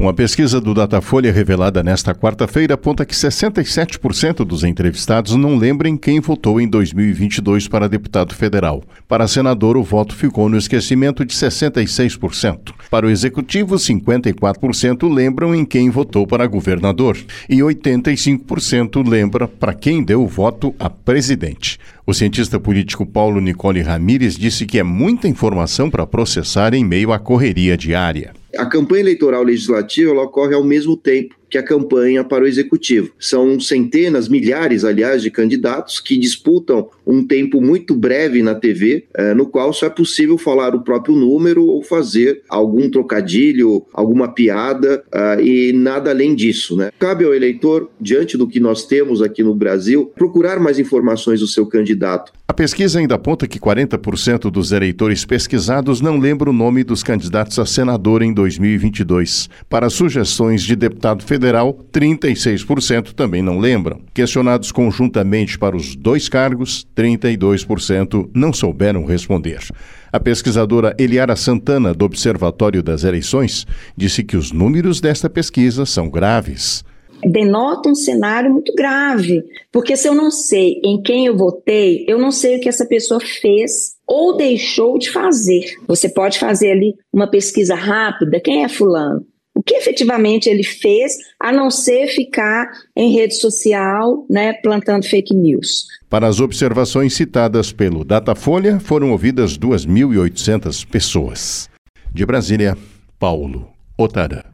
Uma pesquisa do Datafolha revelada nesta quarta-feira aponta que 67% dos entrevistados não lembram quem votou em 2022 para deputado federal. Para senador, o voto ficou no esquecimento de 66%. Para o executivo, 54% lembram em quem votou para governador e 85% lembra para quem deu o voto a presidente. O cientista político Paulo Nicole Ramírez disse que é muita informação para processar em meio à correria diária. A campanha eleitoral legislativa ela ocorre ao mesmo tempo que a campanha para o executivo. São centenas, milhares, aliás, de candidatos que disputam um tempo muito breve na TV, no qual só é possível falar o próprio número ou fazer algum trocadilho, alguma piada e nada além disso, né? Cabe ao eleitor, diante do que nós temos aqui no Brasil, procurar mais informações do seu candidato. A pesquisa ainda aponta que 40% dos eleitores pesquisados não lembram o nome dos candidatos a senador em 2022. Para sugestões de deputado federal, 36% também não lembram. Questionados conjuntamente para os dois cargos, 32% não souberam responder. A pesquisadora Eliara Santana, do Observatório das Eleições, disse que os números desta pesquisa são graves. Denota um cenário muito grave, porque se eu não sei em quem eu votei, eu não sei o que essa pessoa fez ou deixou de fazer. Você pode fazer ali uma pesquisa rápida, quem é fulano? O que efetivamente ele fez, a não ser ficar em rede social, plantando fake news. Para as observações citadas pelo Datafolha, foram ouvidas 2.800 pessoas. De Brasília, Paulo Otara.